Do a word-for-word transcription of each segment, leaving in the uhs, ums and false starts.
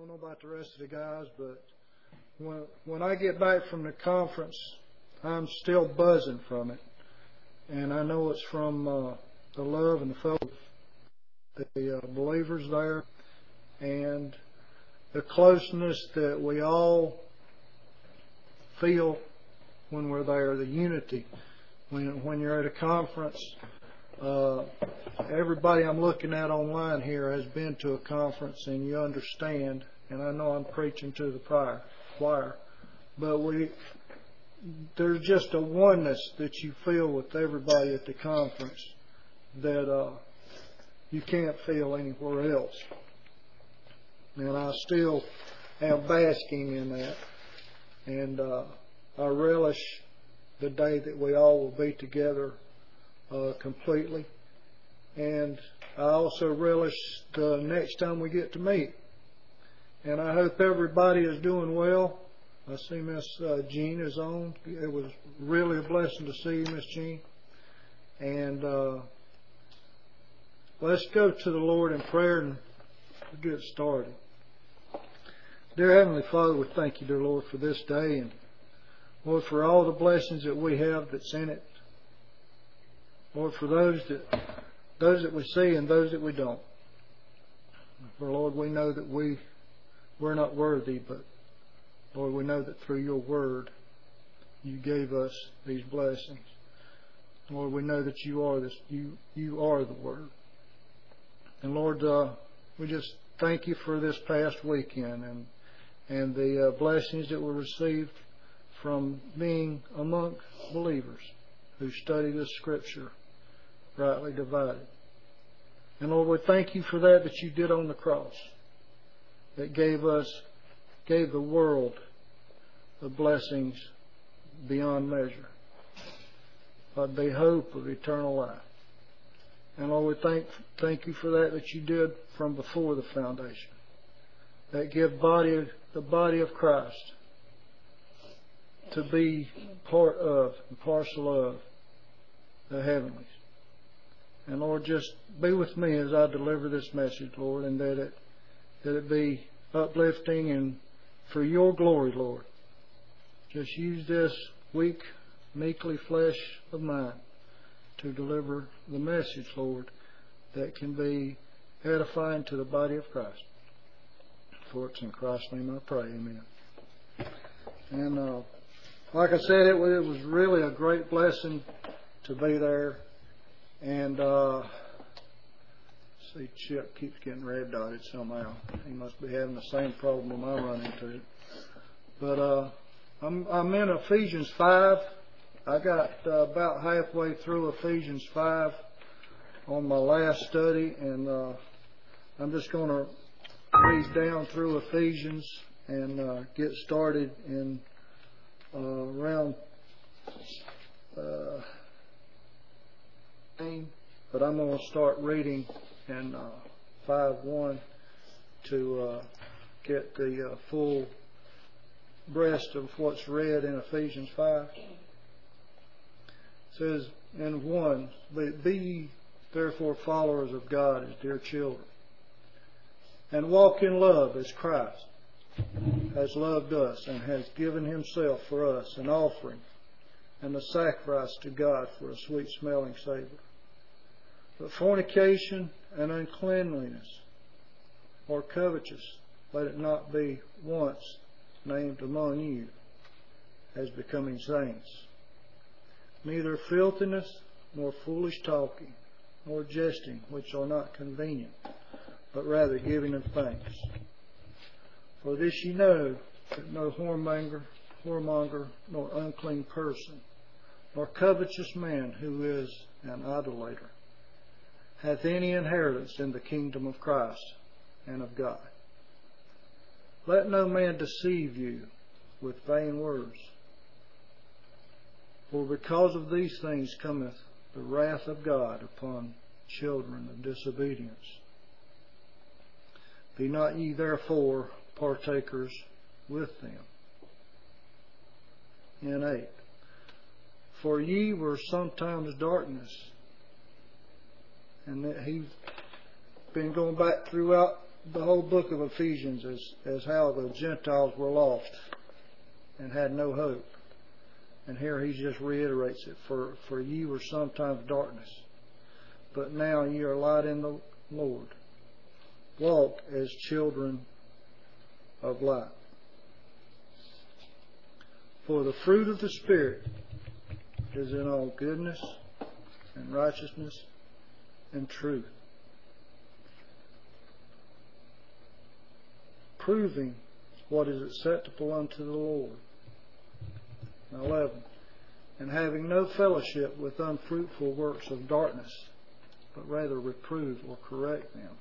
don't know about the rest of the guys, but when when I get back from the conference, I'm still buzzing from it, and I know it's from uh, the love and the fellowship of the uh, believers there, and the closeness that we all feel when we're there, the unity. When when you're at a conference, uh, everybody I'm looking at online here has been to a conference, and you understand. And I know I'm preaching to the choir, choir, but we there's just a oneness that you feel with everybody at the conference that uh, you can't feel anywhere else. And I still am basking in that, and uh, I relish the day that we all will be together uh, completely. And I also relish the next time we get to meet. And I hope everybody is doing well. I see Miss uh, Jean is on. It was really a blessing to see you, Miss Jean. And uh, let's go to the Lord in prayer and get started. Dear Heavenly Father, we thank you, dear Lord, for this day, and Lord, for all the blessings that we have that's in it. Lord, for those that those that we see and those that we don't. For Lord, we know that we we're not worthy, but Lord, we know that through your word you gave us these blessings. Lord, we know that you are this you you are the word. And Lord, uh, we just thank you for this past weekend and and the uh, blessings that were received from being among believers who study this scripture, rightly divided. And Lord, we thank you for that that you did on the cross, that gave us, gave the world the blessings beyond measure, but the hope of eternal life. And Lord, we thank thank you for that that you did from before the foundation, that give body the body of Christ to be part of and parcel of the heavenlies. And Lord, just be with me as I deliver this message, Lord, and that it that it be uplifting and for your glory, Lord. Just use this weak, meekly flesh of mine to deliver the message, Lord, that can be edifying to the body of Christ. For it's in Christ's name I pray, amen. And uh, like I said, it was, it was really a great blessing to be there. And uh, see, Chip keeps getting red dotted somehow. He must be having the same problem I run into. But uh, I'm, I'm in Ephesians five. I got uh, about halfway through Ephesians five on my last study, and uh, I'm just going to read down through Ephesians and uh, get started in uh, around uh, but I'm going to start reading in uh, five one to uh, get the uh, full breast of what's read in Ephesians five. It says in one, be ye therefore followers of God as dear children, and walk in love as Christ has loved us and has given himself for us an offering and a sacrifice to God for a sweet smelling savor. But fornication and uncleanliness or covetous, let it not be once named among you as becoming saints. Neither filthiness, nor foolish talking, nor jesting, which are not convenient, but rather giving of thanks. For this ye know, that no whoremonger, whoremonger, nor unclean person, nor covetous man who is an idolater, hath any inheritance in the kingdom of Christ and of God. Let no man deceive you with vain words, for because of these things cometh the wrath of God upon children of disobedience. Be not ye therefore partakers with them. In eight, for ye were sometimes darkness. And that he's been going back throughout the whole book of Ephesians is, is how the Gentiles were lost and had no hope. And here he just reiterates it. For, for ye were sometimes darkness, but now ye are light in the Lord. Walk as children of light. For the fruit of the Spirit is in all goodness and righteousness and truth, proving what is acceptable unto the Lord. eleven. And having no fellowship with unfruitful works of darkness, but rather reprove or correct them.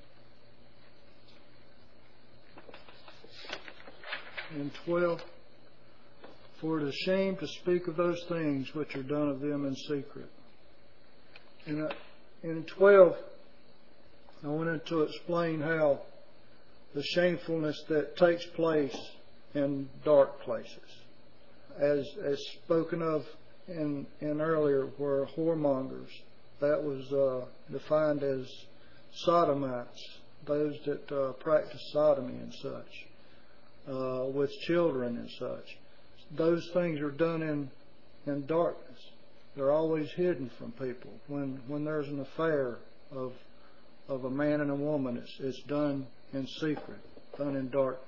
And twelve. For it is shame to speak of those things which are done of them in secret. And uh, in twelve, I wanted to explain how the shamefulness that takes place in dark places, as as spoken of in in earlier, were whoremongers. That was uh, defined as sodomites, those that uh, practice sodomy and such, uh, with children and such. Those things are done in in darkness. They're always hidden from people. When when there's an affair of of a man and a woman, it's it's done in secret, done in darkness.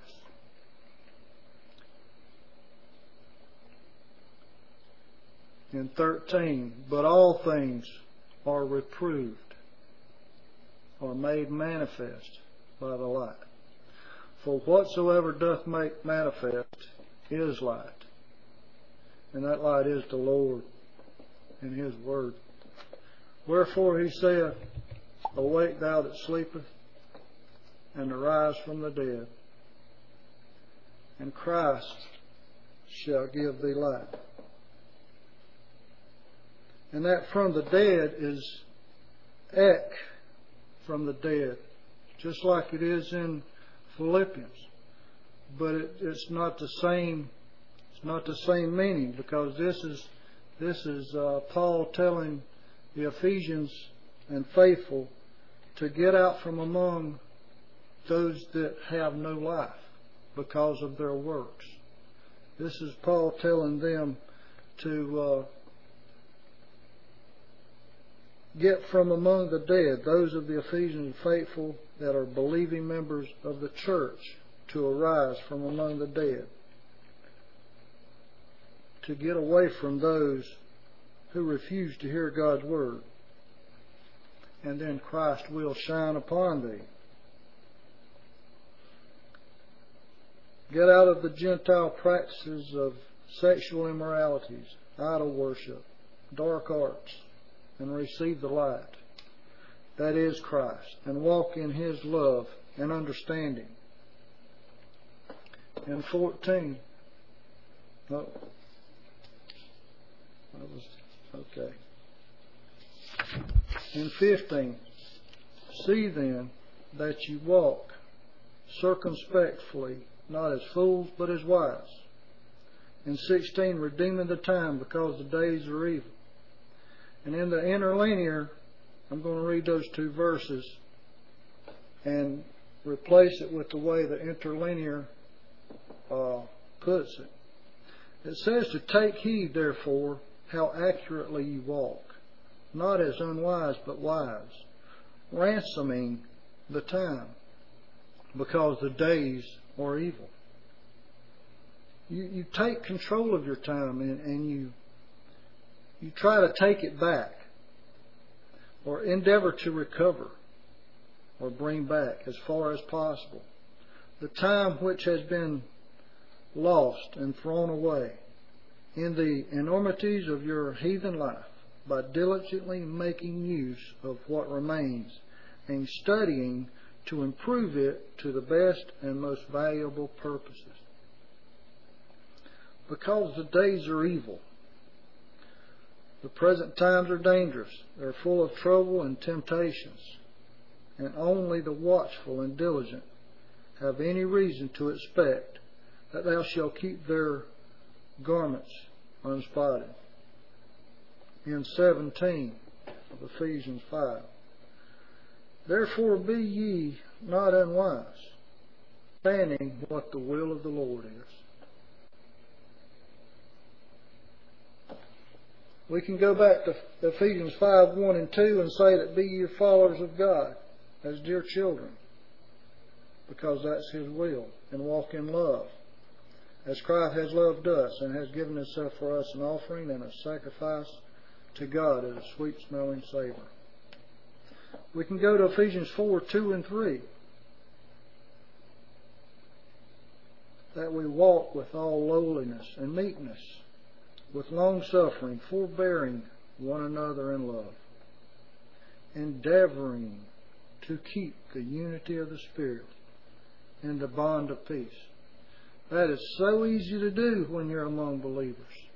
In thirteen, but all things are reproved, are made manifest by the light. For whatsoever doth make manifest is light. And that light is the Lord in His Word. Wherefore He saith, awake thou that sleepest, and arise from the dead, and Christ shall give thee light. And that from the dead is ek, from the dead, just like it is in Philippians. But it, it's not the same. It's not the same meaning, because this is this is uh, Paul telling the Ephesians and faithful to get out from among those that have no life because of their works. This is Paul telling them to uh, get from among the dead, those of the Ephesian faithful that are believing members of the church, to arise from among the dead, to get away from those who refuse to hear God's Word. And then Christ will shine upon thee. Get out of the Gentile practices of sexual immoralities, idol worship, dark arts, and receive the light. That is Christ. And walk in His love and understanding. And fourteen. Oh, that was okay. In fifteen. See then that you walk circumspectly, not as fools, but as wise. In sixteen, redeeming the time, because the days are evil. And in the interlinear, I'm going to read those two verses and replace it with the way the interlinear uh, puts it. It says to take heed, therefore, how accurately you walk, not as unwise, but wise, ransoming the time, because the days are evil. You, you take control of your time and, and you you try to take it back, or endeavor to recover or bring back as far as possible the time which has been lost and thrown away in the enormities of your heathen life, by diligently making use of what remains and studying to improve it to the best and most valuable purposes. Because the days are evil. The present times are dangerous. They're full of trouble and temptations. And only the watchful and diligent have any reason to expect that thou shalt keep their garments unspotted. In seventeen of Ephesians five. Therefore be ye not unwise, understanding what the will of the Lord is. We can go back to Ephesians five, one and two and say that be ye followers of God as dear children, because that's His will, and walk in love, as Christ has loved us and has given Himself for us an offering and a sacrifice to God as a sweet-smelling savor. We can go to Ephesians four, two and three. That we walk with all lowliness and meekness, with long-suffering, forbearing one another in love, endeavoring to keep the unity of the Spirit in the bond of peace. That is so easy to do when you're among believers.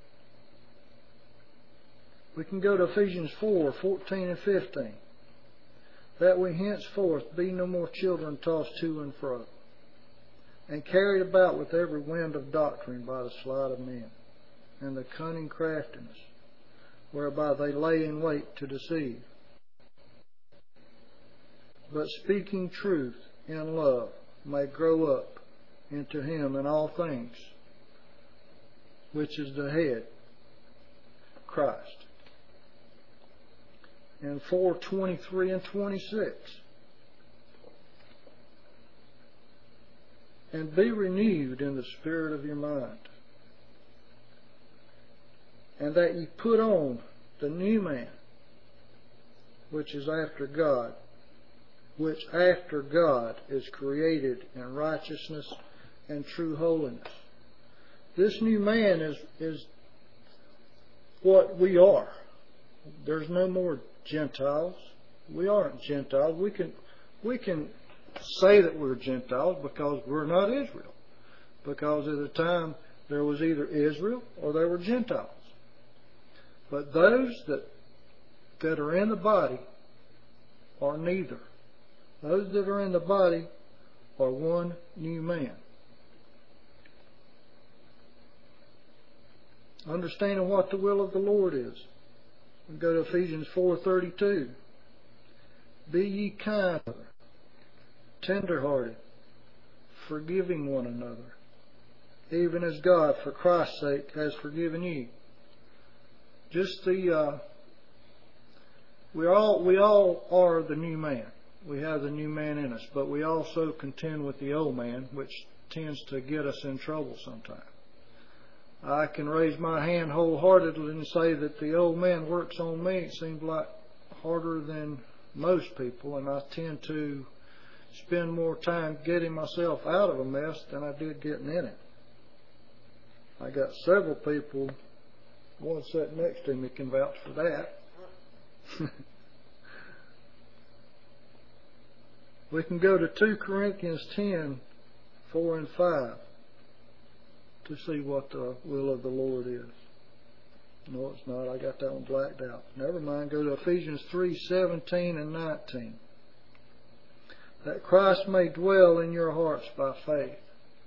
We can go to Ephesians four, fourteen and fifteen. That we henceforth be no more children tossed to and fro, and carried about with every wind of doctrine by the sleight of men, and the cunning craftiness, whereby they lay in wait to deceive. But speaking truth in love may grow up into Him in all things, which is the head, Christ. And four, twenty-three and twenty-six. And be renewed in the spirit of your mind, and that ye put on the new man, which is after God, which after God is created in righteousness and true holiness. This new man is, is what we are. There's no more Gentiles. We aren't Gentiles. We can, we can say that we're Gentiles because we're not Israel. Because at the time there was either Israel or there were Gentiles. But those that that are in the body are neither. Those that are in the body are one new man. Understanding what the will of the Lord is. We go to Ephesians four thirty-two. Be ye kind, tender-hearted, forgiving one another, even as God, for Christ's sake, has forgiven you. Just the uh, we all we all are the new man. We have the new man in us, but we also contend with the old man, which tends to get us in trouble sometimes. I can raise my hand wholeheartedly and say that the old man works on me. It seems like harder than most people, and I tend to spend more time getting myself out of a mess than I did getting in it. I got several people, one sitting next to me can vouch for that. We can go to two Corinthians ten, four and five to see what the will of the Lord is. No, it's not. I got that one blacked out. Never mind. Go to Ephesians three, seventeen and nineteen. That Christ may dwell in your hearts by faith.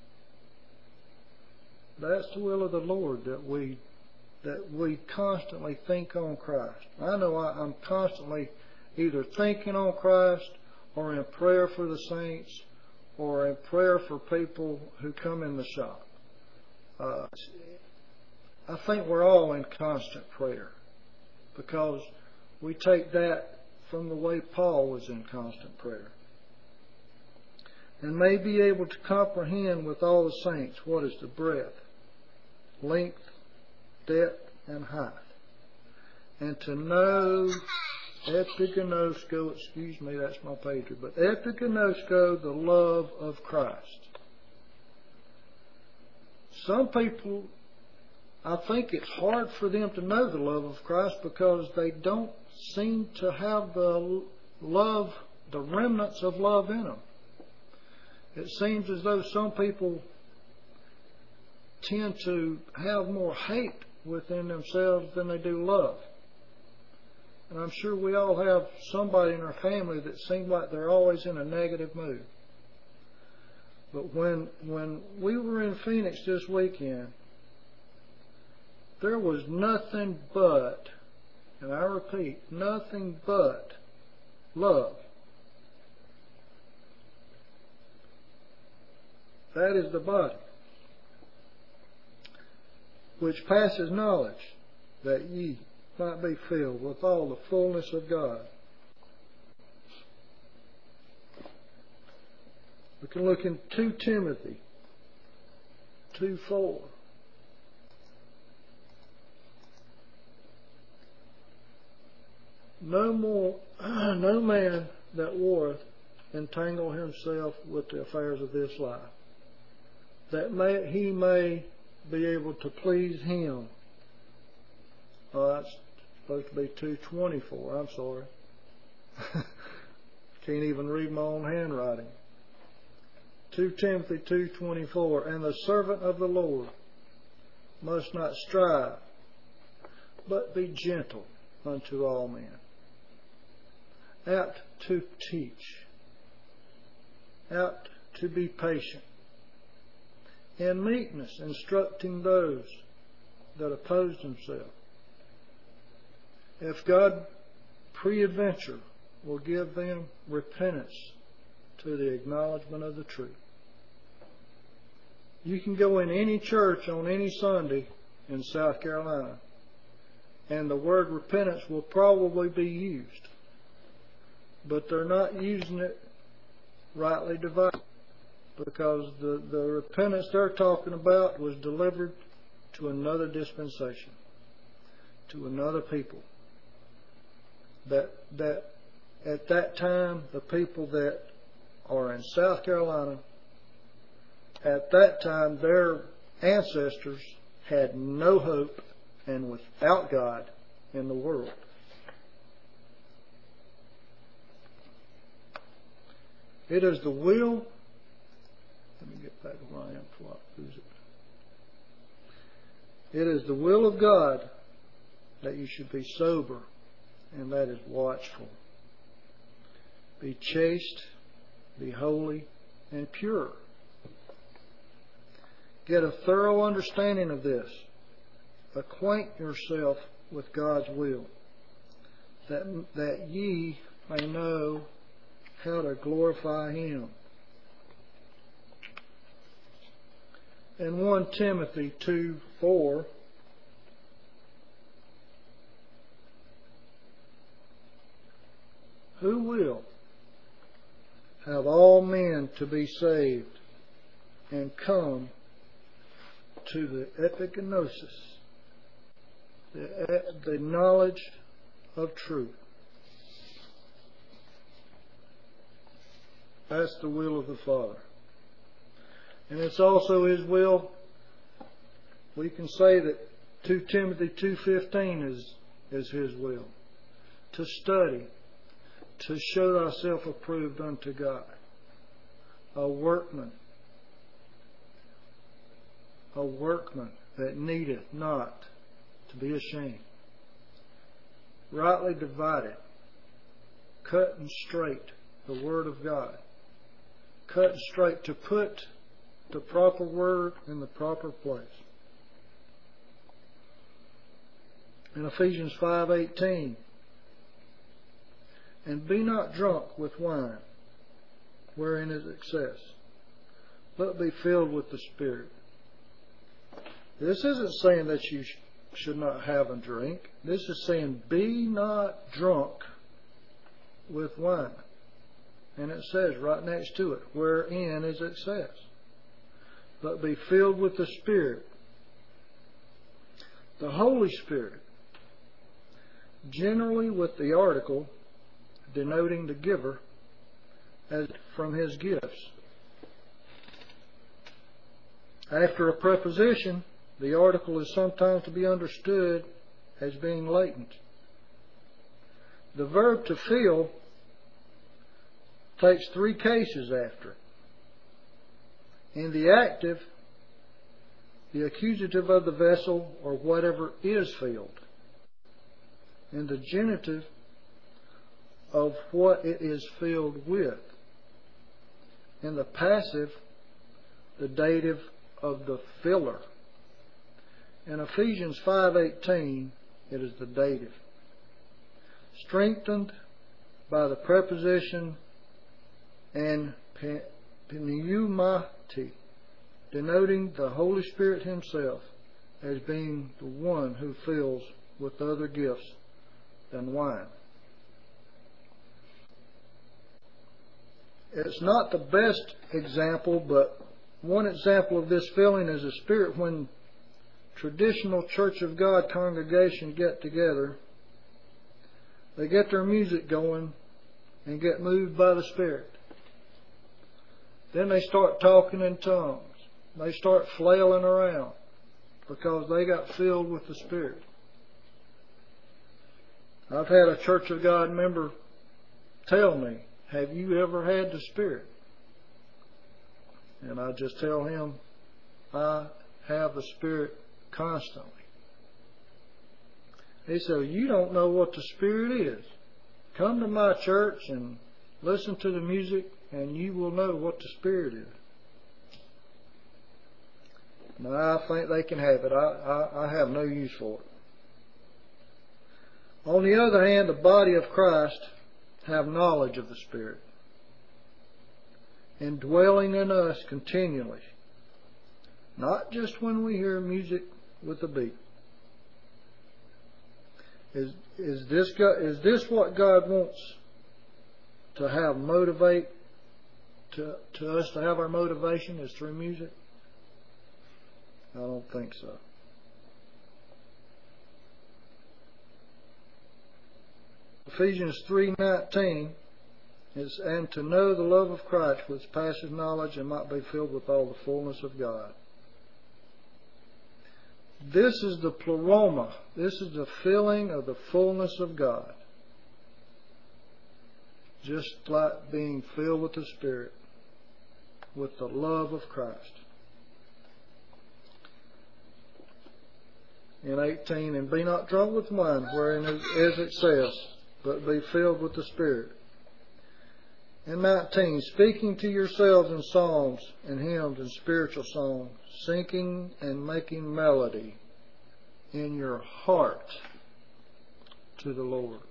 That's the will of the Lord, that we that we constantly think on Christ. I know I, I'm constantly either thinking on Christ or in prayer for the saints or in prayer for people who come in the shop. Uh, I think we're all in constant prayer because we take that from the way Paul was in constant prayer. And may be able to comprehend with all the saints what is the breadth, length, depth, and height. And to know epigenosko, excuse me, that's my pager, but epigenosko, the love of Christ. Some people, I think it's hard for them to know the love of Christ because they don't seem to have the love, the remnants of love in them. It seems as though some people tend to have more hate within themselves than they do love. And I'm sure we all have somebody in our family that seems like they're always in a negative mood. But when when we were in Phoenix this weekend, there was nothing but, and I repeat, nothing but love That is the body, which passes knowledge, that ye might be filled with all the fullness of God. We can look in Second Timothy two four. No more, no man that warreth entangle himself with the affairs of this life, that may, he may be able to please him. Oh, that's supposed to be two twenty-four. I'm sorry. Can't even read my own handwriting. Second Timothy two twenty-four. And the servant of the Lord must not strive, but be gentle unto all men, apt to teach, apt to be patient, in meekness instructing those that oppose themselves. If God peradventure will give them repentance to the acknowledgement of the truth. You can go in any church on any Sunday in South Carolina, and the word repentance will probably be used, but they're not using it rightly divided, because the, the repentance they're talking about was delivered to another dispensation, to another people. That that at that time, the people that are in South Carolina, at that time their ancestors had no hope and without God in the world. It is the will. Let me get back to where I am before I lose it. It is the will of God that you should be sober, and that is watchful. Be chaste, be holy, and pure. Get a thorough understanding of this. Acquaint yourself with God's will, that, that ye may know how to glorify Him. In First Timothy two four, who will have all men to be saved and come to the epignosis, the, the knowledge of truth. That's the will of the Father. And it's also His will. We can say that Second Timothy two fifteen is, is His will. To study, to show thyself approved unto God, a workman, a workman that needeth not to be ashamed, rightly divided, cut and straight the Word of God, cut and straight to put the proper word in the proper place. In Ephesians five eighteen, and be not drunk with wine, wherein is excess, but be filled with the Spirit. This isn't saying that you sh- should not have a drink. This is saying be not drunk with wine. And it says right next to it, wherein is excess, but be filled with the Spirit. The Holy Spirit, generally with the article denoting the giver as from His gifts. After a preposition, the article is sometimes to be understood as being latent. The verb to fill takes three cases after it. In the active, the accusative of the vessel or whatever is filled. In the genitive, of what it is filled with. In the passive, the dative of the filler. In Ephesians five eighteen, it is the dative. Strengthened by the preposition and pneumati, denoting the Holy Spirit Himself as being the one who fills with other gifts than wine. It's not the best example, but one example of this filling is the Spirit when traditional Church of God congregation get together. They get their music going and get moved by the Spirit. Then they start talking in tongues. They start flailing around because they got filled with the Spirit. I've had a Church of God member tell me, "Have you ever had the Spirit?" And I just tell him, "I have the Spirit constantly." He said, "You don't know what the Spirit is. Come to my church and listen to the music and you will know what the Spirit is." Now, I think they can have it. I, I, I have no use for it. On the other hand, the body of Christ have knowledge of the Spirit, indwelling in us continually, not just when we hear music with a beat. Is is this God, is this what God wants to have motivate to to us to have our motivation is through music? I don't think so. Ephesians three nineteen is, "And to know the love of Christ which passes knowledge, and might be filled with all the fullness of God." This is the pleroma. This is the filling of the fullness of God. Just like being filled with the Spirit, with the love of Christ. In eighteen, "And be not drunk with wine, wherein is excess, but be filled with the Spirit." In nineteen, "Speaking to yourselves in psalms and hymns and spiritual songs, singing and making melody in your heart to the Lord."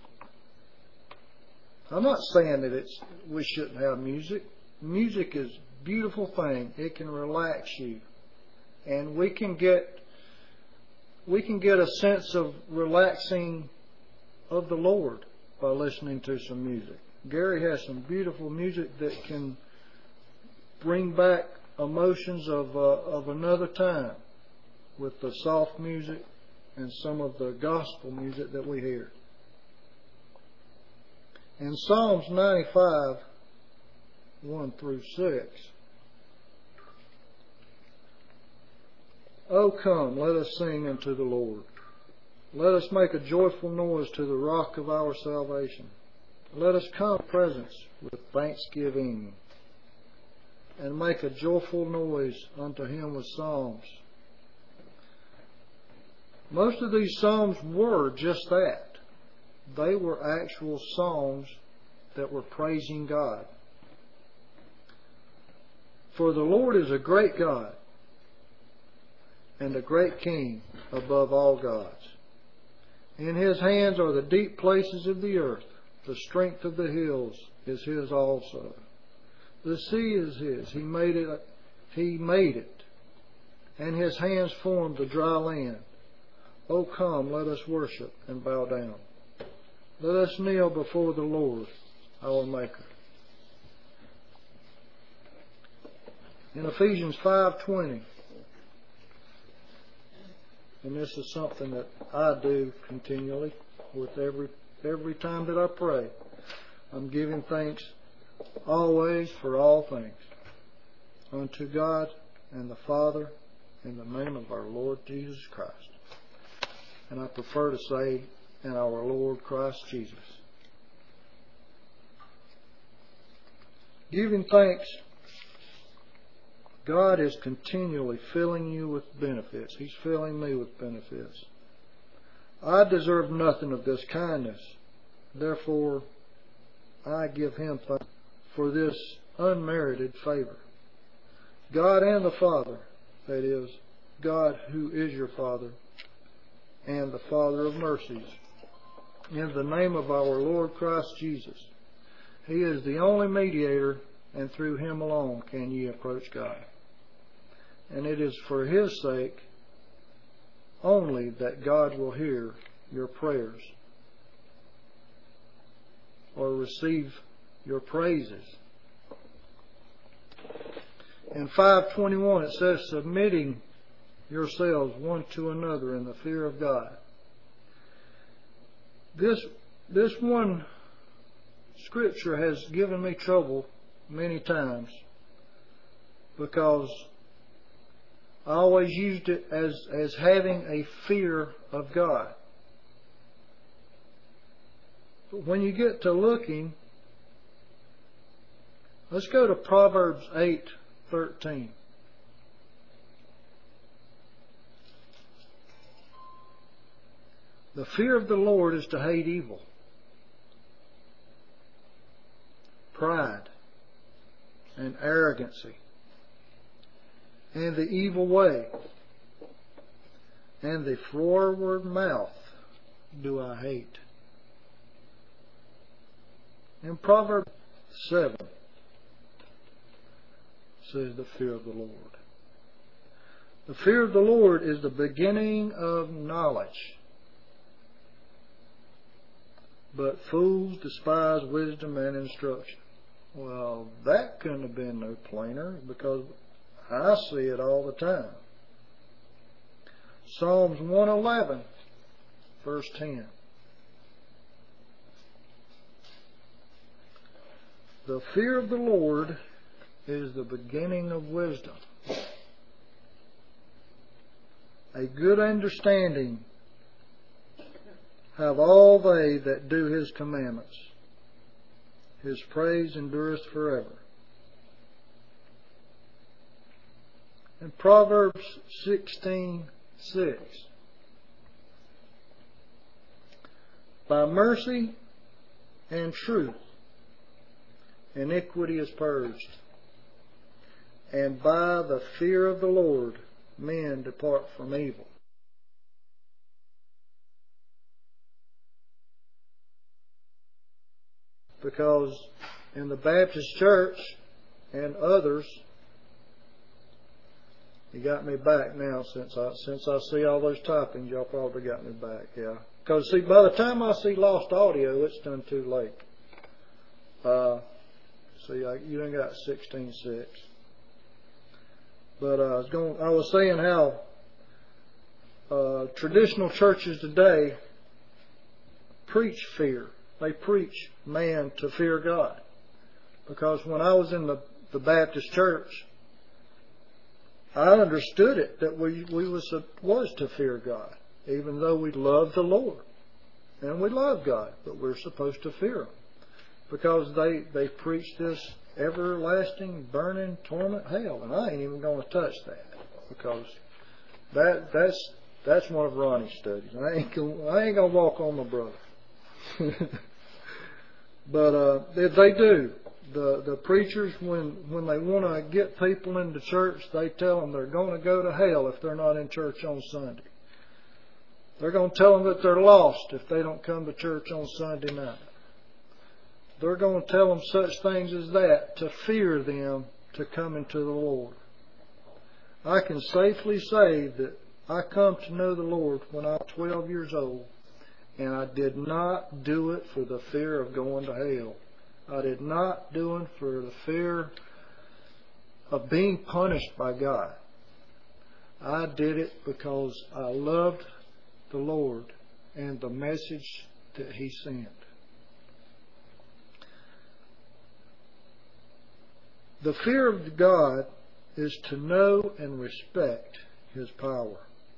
I'm not saying that it's we shouldn't have music. Music is a beautiful thing. It can relax you, and we can get we can get a sense of relaxing of the Lord by listening to some music. Gary has some beautiful music that can bring back emotions of uh, of another time, with the soft music and some of the gospel music that we hear. In Psalms ninety-five, one through six, "O come, let us sing unto the Lord. Let us make a joyful noise to the rock of our salvation. Let us come to His presence with thanksgiving, and make a joyful noise unto Him with psalms." Most of these psalms were just that. They were actual songs that were praising God. For the Lord is a great God and a great King above all gods. In His hands are the deep places of the earth. The strength of the hills is His also. The sea is His. He made it. He made it. And His hands formed the dry land. O come, let us worship and bow down. Let us kneel before the Lord, our Maker. In Ephesians five twenty, and this is something that I do continually with every every time that I pray, I'm giving thanks always for all things unto God and the Father in the name of our Lord Jesus Christ. And I prefer to say, in our Lord Christ Jesus. Giving thanks, God is continually filling you with benefits. He's filling me with benefits. I deserve nothing of this kindness. Therefore, I give Him thanks for this unmerited favor. God and the Father, that is, God who is your Father, and the Father of mercies, in the name of our Lord Christ Jesus. He is the only mediator, and through Him alone can ye approach God. and it is for His sake only that God will hear your prayers or receive your praises. In five twenty-one it says, submitting yourselves one to another in the fear of God. This, this one scripture has given me trouble many times because I always used it as, as having a fear of God. But when you get to looking, let's go to Proverbs eight thirteen. The fear of the Lord is to hate evil, pride, and arrogancy, and the evil way, and the froward mouth do I hate. In Proverbs seven says the fear of the Lord. The fear of the Lord is the beginning of knowledge, but fools despise wisdom and instruction. Well, that couldn't have been no plainer, because I see it all the time. Psalms one eleven, verse ten. The fear of the Lord is the beginning of wisdom. A good understanding have all they that do His commandments. His praise endureth forever. In Proverbs sixteen six, by mercy and truth iniquity is purged, and by the fear of the Lord men depart from evil. Because in the Baptist church and others, you got me back now since I since I see all those typings, y'all probably got me back, yeah. Because see, by the time I see lost audio, it's done too late. Uh, see, I, you done got sixteen six. But uh, I was going. I was saying how uh, traditional churches today preach fear. They preach man to fear God. Because when I was in the, the Baptist church, I understood it that we, we was, was to fear God, even though we love the Lord. And we love God, but we're supposed to fear Him. Because they, they preach this everlasting, burning, torment hell. And I ain't even going to touch that. Because that that's that's one of Ronnie's studies. I ain't gonna, I ain't going to walk on my brother. But uh, they, they do. The the preachers, when, when they want to get people into church, they tell them they're going to go to hell if they're not in church on Sunday. They're going to tell them that they're lost if they don't come to church on Sunday night. They're going to tell them such things as that to fear them to come into the Lord. I can safely say that I come to know the Lord when I was twelve years old. And I did not do it for the fear of going to hell. I did not do it for the fear of being punished by God. I did it because I loved the Lord and the message that He sent. The fear of God is to know and respect His power.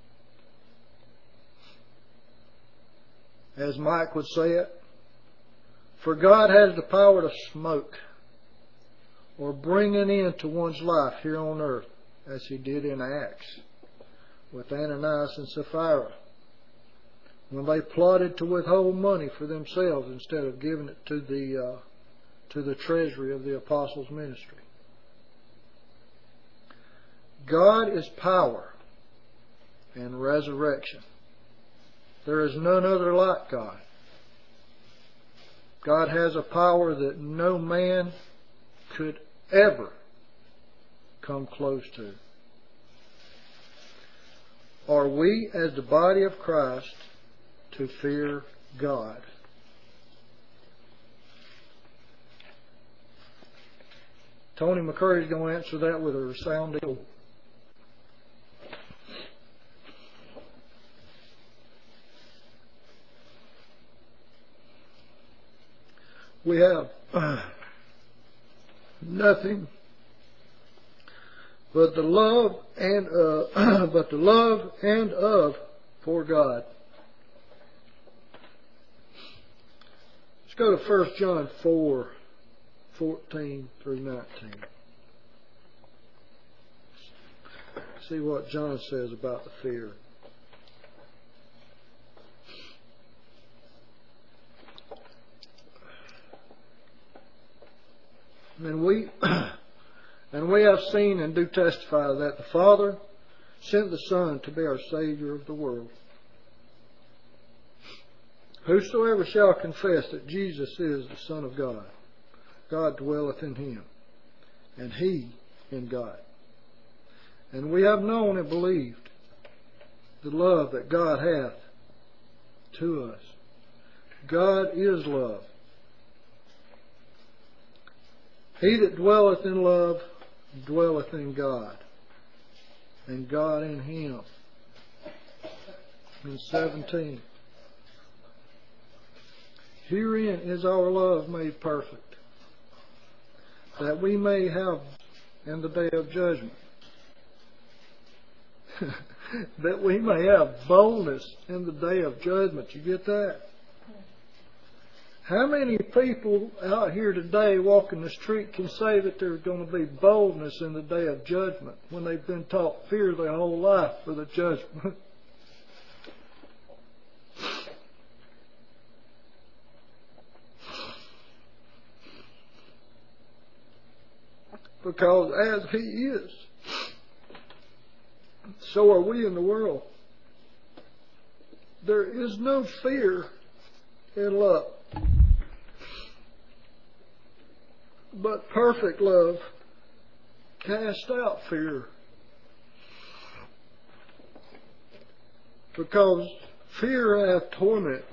As Mike would say it, for God has the power to smoke or bring an end to one's life here on earth, as He did in Acts with Ananias and Sapphira, when they plotted to withhold money for themselves instead of giving it to the uh, to the treasury of the apostles' ministry. God is power and resurrection. There is none other like God. God has a power that no man could ever come close to. are we as the body of Christ to fear God? Tony McCurry's going to answer that with a resounding. We have uh, nothing but the love and uh, but the love and of for God. Let's go to First John four, fourteen through nineteen. See what John says about the fear. And we and we have seen and do testify that the Father sent the Son to be our Savior of the world. Whosoever shall confess that Jesus is the Son of God, God dwelleth in him, and he in God. And we have known and believed the love that God hath to us. God is love. He that dwelleth in love dwelleth in God, and God in him. In seventeen. Herein is our love made perfect, that we may have in the day of judgment, that we may have boldness in the day of judgment. You get that? How many people out here today walking the street can say that there's going to be boldness in the day of judgment when they've been taught fear their whole life for the judgment? Because as He is, so are we in the world. There is no fear in love, but perfect love casts out fear. Because fear hath torment.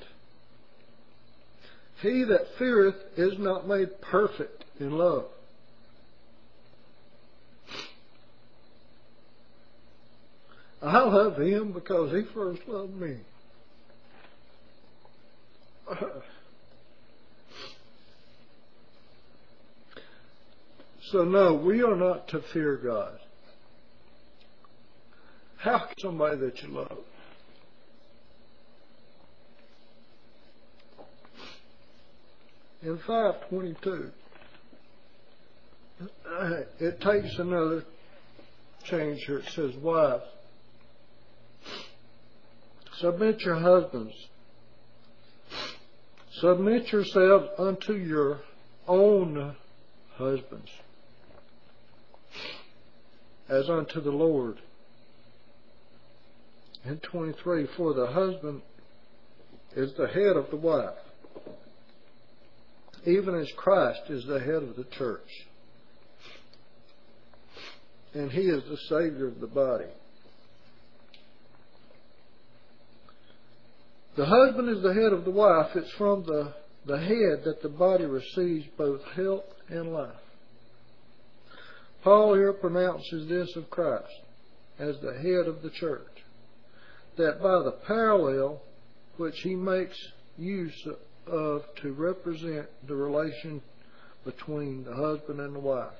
He that feareth is not made perfect in love. I love Him because He first loved me. So no, we are not to fear God. How can somebody that you love? In five twenty-two, it takes another change here. It says, wives, submit your husbands. Submit yourselves unto your own husbands, as unto the Lord. And twenty-three, for the husband is the head of the wife, even as Christ is the head of the church, and He is the Savior of the body. The husband is the head of the wife. It's from the, the head that the body receives both health and life. Paul here pronounces this of Christ as the head of the church, that by the parallel which he makes use of to represent the relation between the husband and the wife,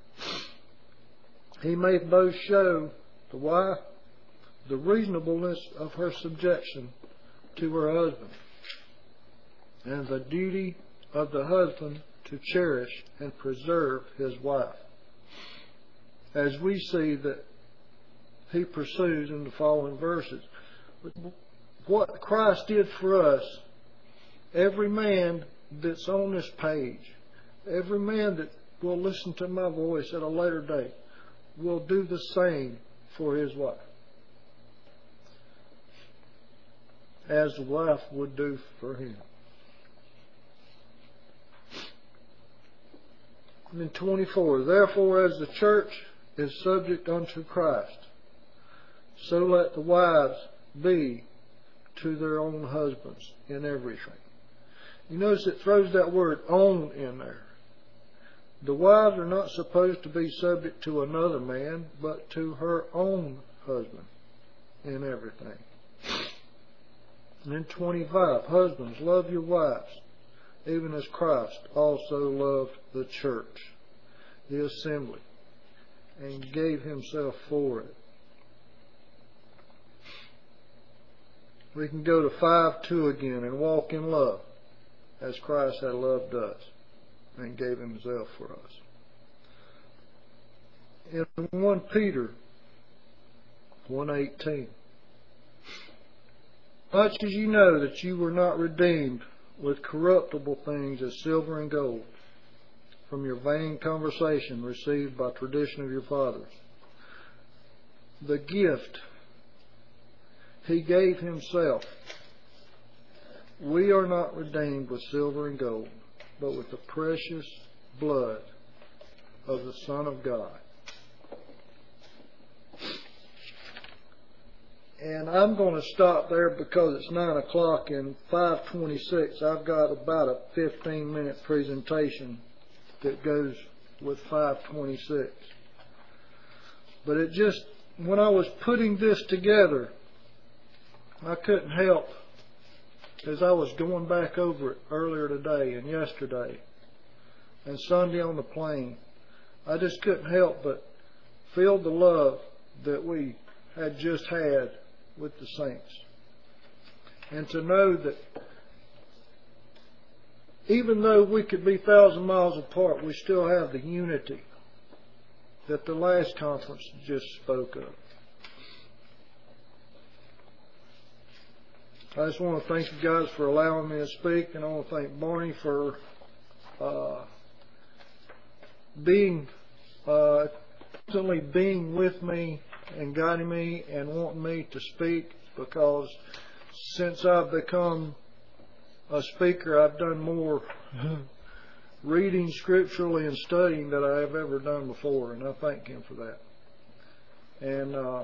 he may both show the wife the reasonableness of her subjection to her husband, and the duty of the husband to cherish and preserve his wife, as we see that he pursues in the following verses. What Christ did for us, every man that's on this page, every man that will listen to my voice at a later date, will do the same for his wife, as the wife would do for him. In twenty-four, therefore as the church is subject unto Christ, So let the wives be to their own husbands in everything. You notice it throws that word own in there. The wives are not supposed to be subject to another man, but to her own husband in everything. And then twenty-five, husbands, love your wives, even as Christ also loved the church, the assembly, and gave himself for it. We can go to five two again, and walk in love, as Christ had loved us and gave himself for us. In First Peter one eighteen, much as you know that you were not redeemed with corruptible things as silver and gold from your vain conversation received by tradition of your fathers, the gift he gave himself. We are not redeemed with silver and gold, but with the precious blood of the Son of God. And I'm going to stop there because it's nine o'clock and five twenty-six. I've got about a fifteen minute presentation that goes with five twenty-six. But it just, when I was putting this together, I couldn't help, as I was going back over it earlier today and yesterday and Sunday on the plane, I just couldn't help but feel the love that we had just had with the saints. And to know that even though we could be thousand miles apart, we still have the unity that the last conference just spoke of. I just want to thank you guys for allowing me to speak, and I want to thank Barney for uh, being uh, constantly being with me and guiding me and wanting me to speak, because since I've become a speaker, I've done more reading scripturally and studying than I have ever done before, and I thank him for that. And uh,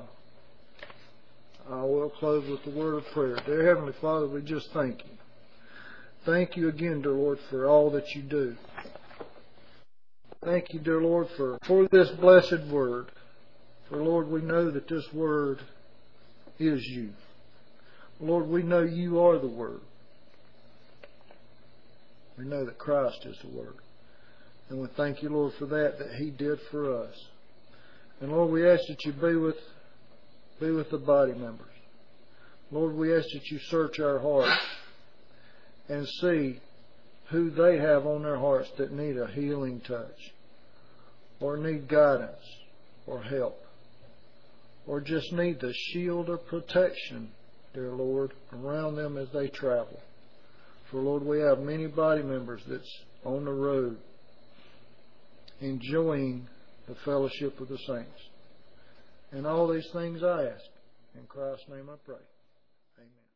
I will close with the word of prayer. Dear Heavenly Father, we just thank you. Thank you again, dear Lord, for all that you do. Thank you, dear Lord, for, for this blessed word. For, Lord, we know that this word is you. Lord, we know you are the word. We know that Christ is the word. And we thank you, Lord, for that, that he did for us. And, Lord, we ask that you be with, be with the body members. Lord, we ask that you search our hearts and see who they have on their hearts that need a healing touch, or need guidance or help, or just need the shield of protection, dear Lord, around them as they travel. For, Lord, we have many body members that's on the road enjoying the fellowship of the saints. And all these things I ask. In Christ's name I pray.